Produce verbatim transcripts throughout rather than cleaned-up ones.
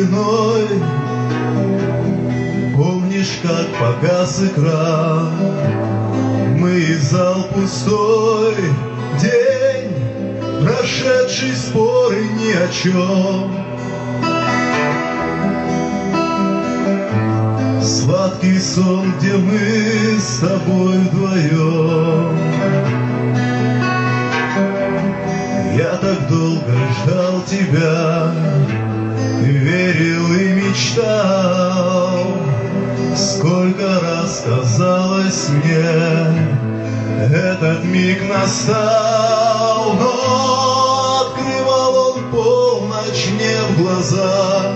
стеной. Помнишь, как погас экран? Мы и зал пустой, день, прошедший споры ни о чем. Сладкий сон, где мы с тобой вдвоем. Я так долго ждал тебя, верил и мечтал. Сколько раз казалось мне, этот миг настал. Но открывал он полночь мне в глаза.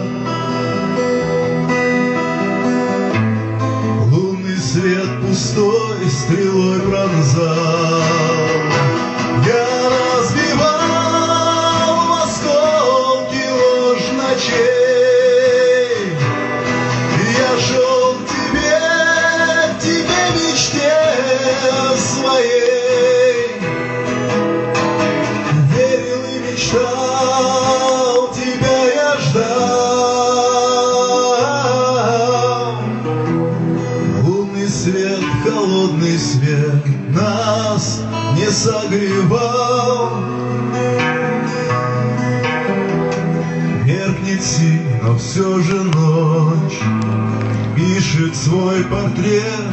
Лунный свет пустой стрелой пронзал. Я разбивал в осколки ложь ночей. Я шел к тебе, к тебе мечте своей. Верил и мечтал, тебя я ждал. Лунный свет, холодный свет нас не согревал. Меркнет синь, но все же ночь пишет свой портрет.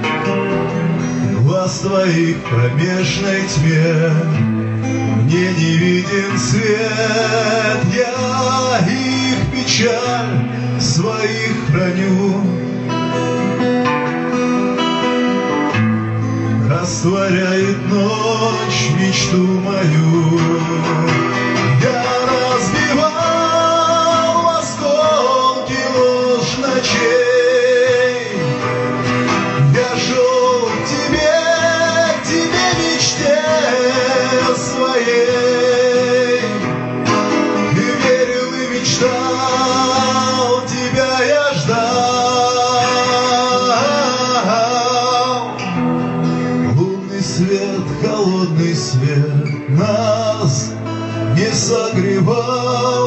Глаз твоих в кромешной тьме мне не виден свет. Я их печаль своих храню. Растворяет ночь мечту мою. Я разбивал в осколки ложь ночей. Я шел к тебе, к тебе мечте своей. И верил и мечтал, тебя я ждал. Лунный свет, холодный свет нас не согревал.